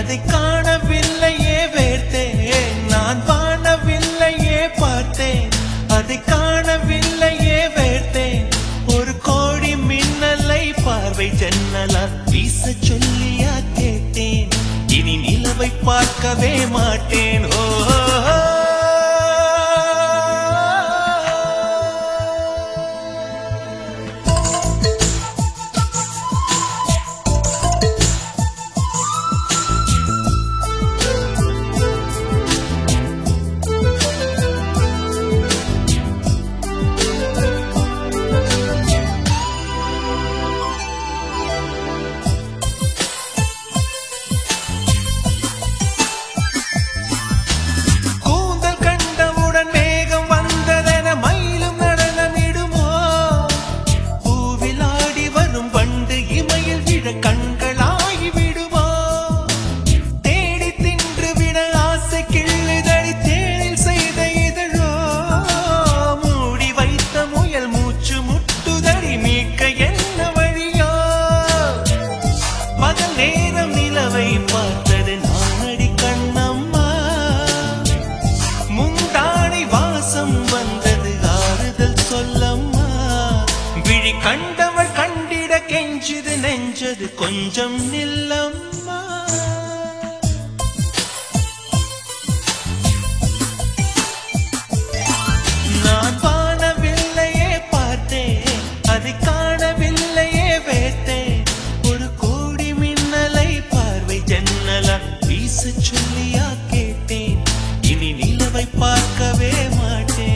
அதை காணவில்லையே வேர்த்தேன், நான் வானவில்லையே பார்த்தேன். அதை காணவில்லையே வேர்த்தேன், ஒரு கோடி மின்னலை பார்வை ஜன்னலால் வீச சொல்லியா கேட்டேன். இனி நிலவை பார்க்கவே மாட்டேன். ஓ கண்களாகி விடுவோ, தேடி தின்று விட ஆசை கிள்ளுதடி தேனில் செய்த இதழோ, மூடி வைத்த முயல் மூச்சு முட்டுதடி மீட்க என்ன வழியோ. பகல் நேரம் நிலவை பார்த்தது நானடி கண்ணம்மா, முந்தானை வாசம் வந்தது ஆறுதல் சொல்லம்மா. விழி கண்டவள் கண்டிட கெஞ்சுது நெஞ்சது கொஞ்சம் நில்லம்மா. நான் வானவில்லையே பார்த்தேன், அதை காணவில்லையே வேர்த்தேன், ஒரு கோடி மின்னலை பார்வை ஜன்னலா வீச சொல்லியா கேட்டேன். இனி நிலவை பார்க்கவே மாட்டேன்.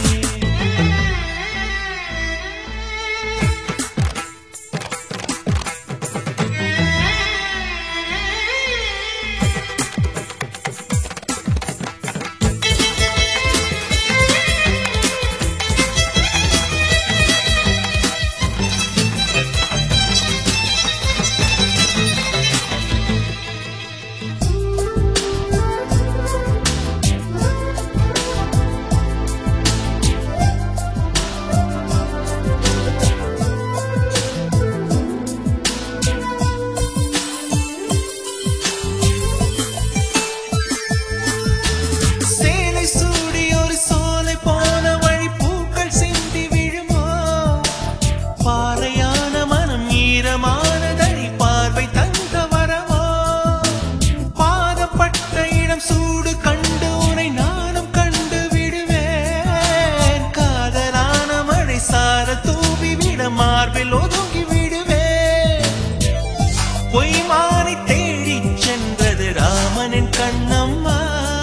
சூடு கண்டு உனை நானும் கண்டு விடுவேன், காதலான மழை சார தூவி விட மார்பில் ஒதுங்கி விடுவேன். பொய்மானை தேடி சென்றது ராமனின் கண்ணம்மா,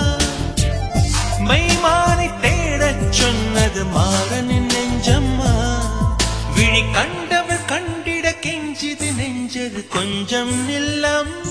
மெய்மானை தேடச் சொன்னது மாறனின் நெஞ்சம்மா. விழி கண்டவள் கண்டிட கெஞ்சிது நெஞ்சது கொஞ்சம் நில்லம்மா.